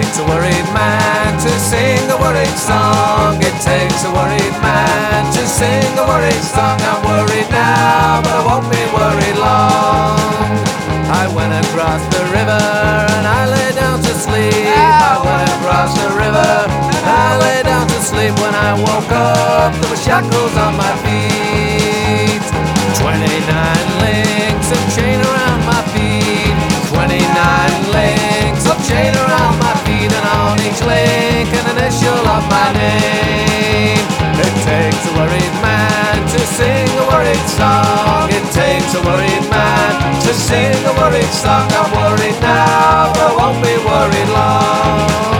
takes a worried man to sing a worried song. It takes a worried man to sing a worried song. I'm worried now, but I won't be worried long. I went across the river and I lay down to sleep. I went across the river and I lay down to sleep. When I woke up, there were shackles on my feet. 29 links of chain around my feet. 29 links of chain around my feet, and on each link an initial of my name. It takes a worried man to sing a worried song. It takes a worried man to sing a worried song. I'm worried now, but I won't be worried long.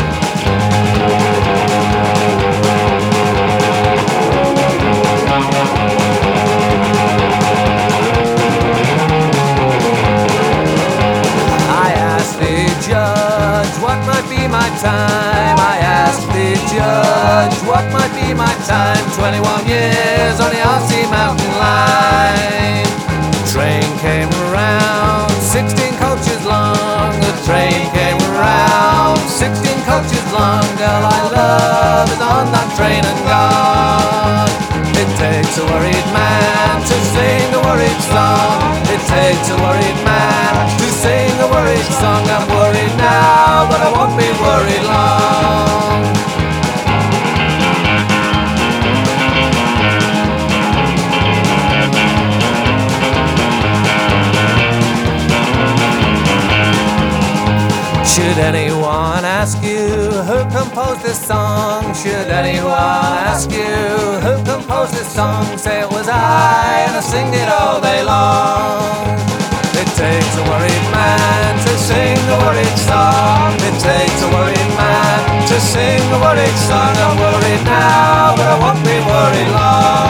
What might be my time? I asked the judge, what might be my time? 21 years on the RC mountain line. The train came around, 16 coaches long. The train came around, 16 coaches long. Girl I love is on that train and gone. It takes a worried man to sing a worried song. It takes a worried man to sing a worried song. I'm worried now, but I won't be worried long. Should anyone ask you who composed this song? Should anyone ask you who composed this song? Say it was I, and I sing it all day long. It takes a worried man to sing a worried song. It takes a worried man to sing a worried song. I'm worried now, but I won't be worried long.